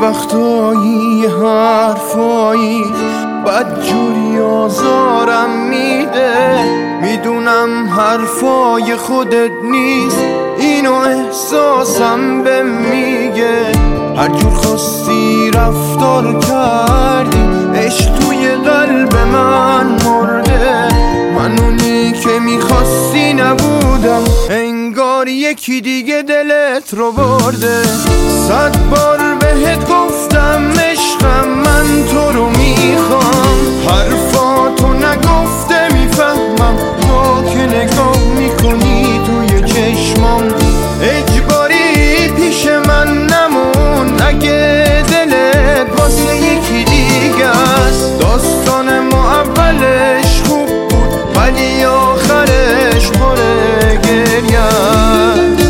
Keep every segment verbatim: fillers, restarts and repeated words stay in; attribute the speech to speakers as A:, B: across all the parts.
A: وقتایی حرفایی بدجوری آزارم میده. میدونم حرفای خودت نیست، اینو احساسم به میگه. هر جور خواستی رفتار کردی، عشق توی قلب من مرده. من اونی که میخواستی نبودم، انگار یکی دیگه دلت رو برده. صد بار بهت گفتم عشقم، من تو رو میخوام. حرفاتو نگفته میفهمم، با که نگاه میکنی توی چشمام. اجباری پیش من نمون، اگه دلت واسه یکی دیگه است. داستان ما اولش خوب بود، ولی آخرش پره گریه است.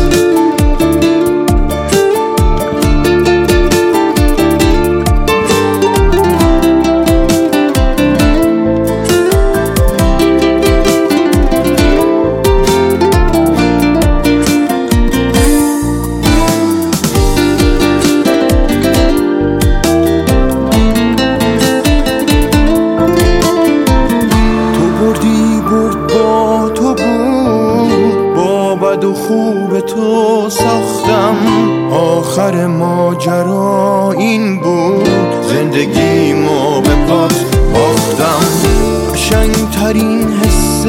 A: و خوب تو ساختم، آخر ماجرا این بود. زندگیمو به پات باختم. قشنگترین حس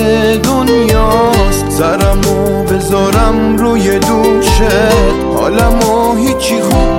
A: دنیاست، سرمو بذارم روی دوشت. حالمو هیچی خوب